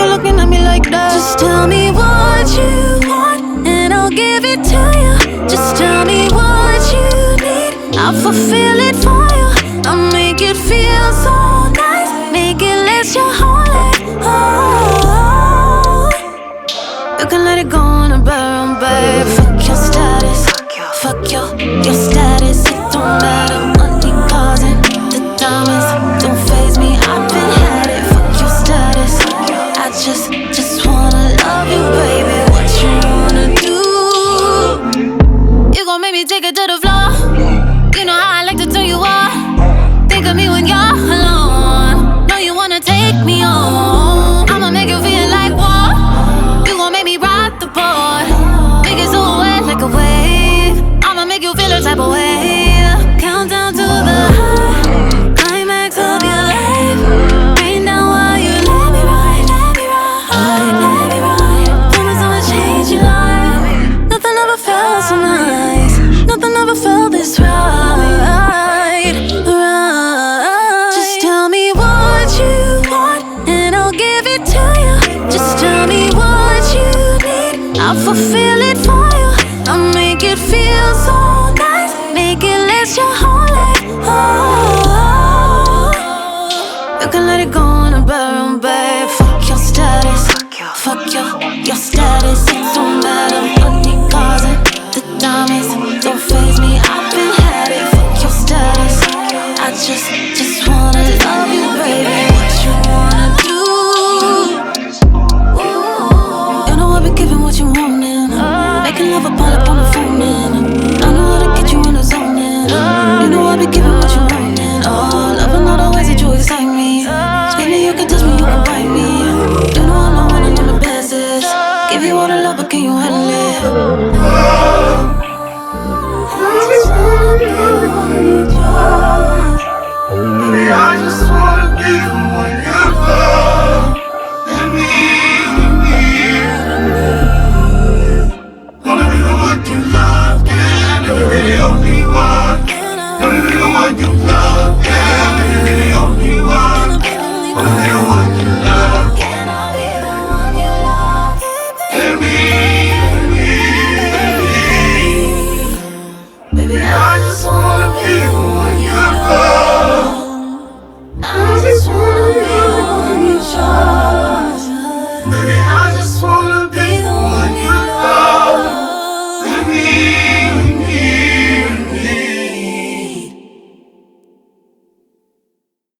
you looking at me like that? Just tell me what you want, and I'll give it to you. Just tell me what you need, I'll fulfill it for you. I'll make it feel so nice, make it last your whole life. Oh, you can let it go on a barrel, babe. Fuck your status, fuck your status. It don't matter, money causing the diamonds don't faze me. I've been had it. Fuck your status, I just wanna love you, baby. What you wanna do? You gon' make me take it to the floor. You know how I like to turn you on. Think of me when you're alone. Know you wanna take me home. I'ma make you feel like war. You gon' make me rock the boat. Make it so wet like a wave. I'ma make you feel a type of way. Count down to the high climax of your life. Rain down while you let me ride, let me ride, let me ride. Promise I'ma change your life. Nothing ever felt so nice. Nothing ever felt this right, right. Just tell me what you want, and I'll give it to you. Just tell me what you need, I'll fulfill it for you. I'll make it feel so nice, make it last your whole life. Oh, you can let it go on a barrel, babe. Fuck your status, fuck your status. It don't matter, money causing the diamonds don't faze me. I've been had it. Fuck your status, I just